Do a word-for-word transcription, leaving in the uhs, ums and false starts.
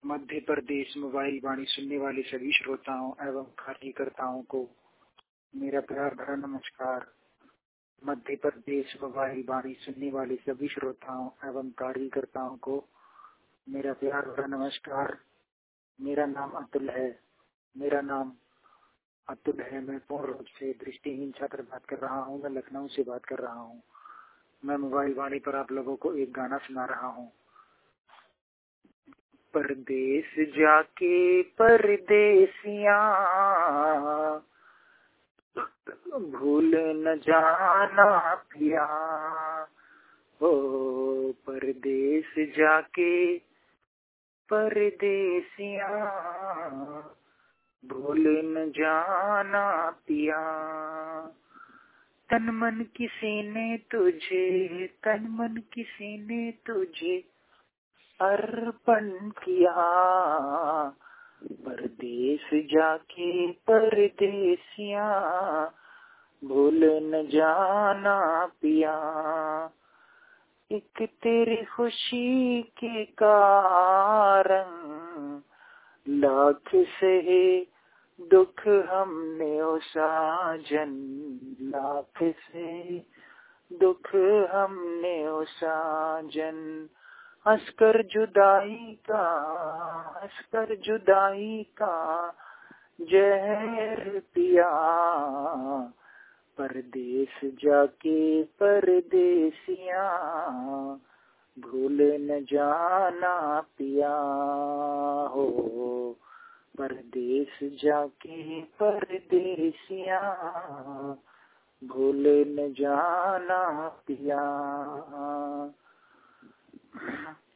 Madhya Pradesh mobile वाणी सुनने वाले सभी श्रोताओं एवं कार्यकर्ताओं को मेरा प्यार भरा नमस्कार। मध्य प्रदेश मोबाइल वाणी सुनने वाले सभी श्रोताओं एवं कार्यकर्ताओं को मेरा प्यार भरा नमस्कार। मेरा नाम अतुल है मेरा नाम अतुल है मैं पूर्ण रूप से दृष्टिहीन छात्र बात कर रहा हूँ। मैं लखनऊ से बात कर रहा हूँ। मैं मोबाइल वाणी पर आप लोगों को एक गाना सुना रहा हूँ। परदेस जाके परदेसिया भूल न जाना पिया, ओ परदेस जाके परदेसिया भूल न जाना पिया। तन मन किसी ने तुझे तन मन किसी ने तुझे अर्पण किया, परदेस जाके परदेसिया भूल न जाना पिया। एक तेरी खुशी के कारण लाख सहे दुख हमने ओ साजन, लाख से दुख हमने ओ साजन। हंसकर जुदाई का हंसकर जुदाई का जहर पिया, परदेस जाके परदेसिया भूल न जाना पिया, हो परदेस जाके परदेसिया भूल न जाना पिया।